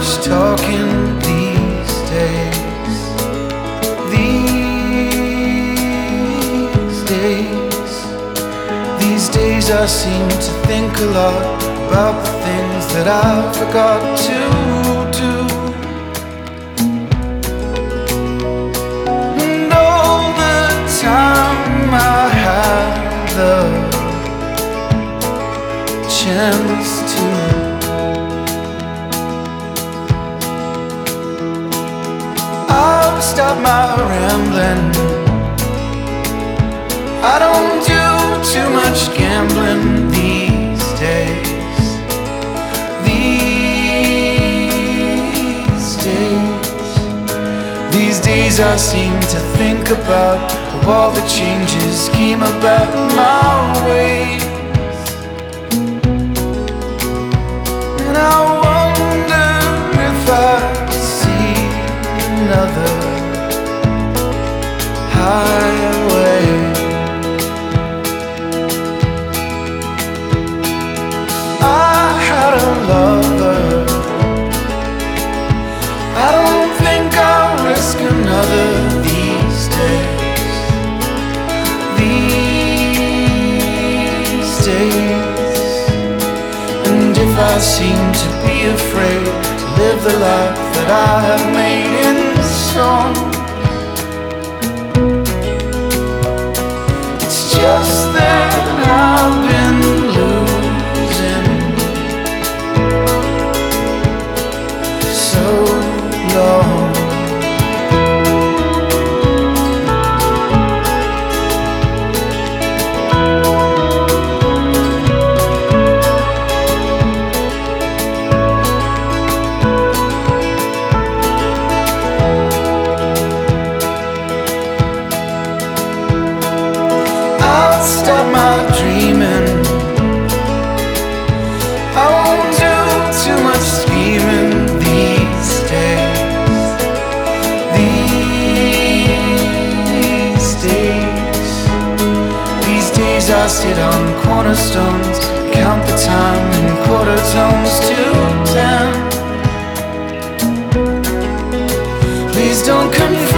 talking these days. These days I seem to think a lot about the things that I forgot to do. And all the time I had the chance to, I'll stop my rambling. I don't do too much gambling these days. These days I seem to think about how all the changes came about my way. And I wonder if I see another highway. I had a lover. I don't think I'll risk another these days. And if I seem to be afraid to live the life that I have made in song, it's just that I've been losing so long. I'll stop my dreaming. I won't do too much scheming these days. These days I sit on cornerstones, count the time in quarter tones to 10. Please don't confuse